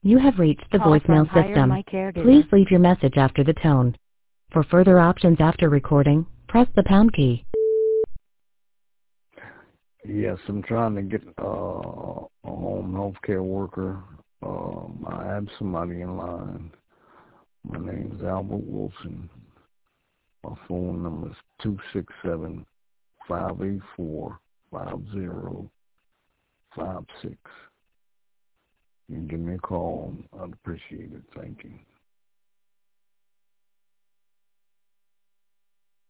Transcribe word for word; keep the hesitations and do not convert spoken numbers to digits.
You have reached the Call from voicemail Hire system. My Caregiver. Please leave your message after the tone. For further options after recording, press the pound key. Yes, I'm trying to get uh, a home health care worker. Um, I have somebody in line. My name is Albert Wilson. My phone number is two six seven, five eight four, five zero five six. You can give me a call. I'd appreciate it. Thank you.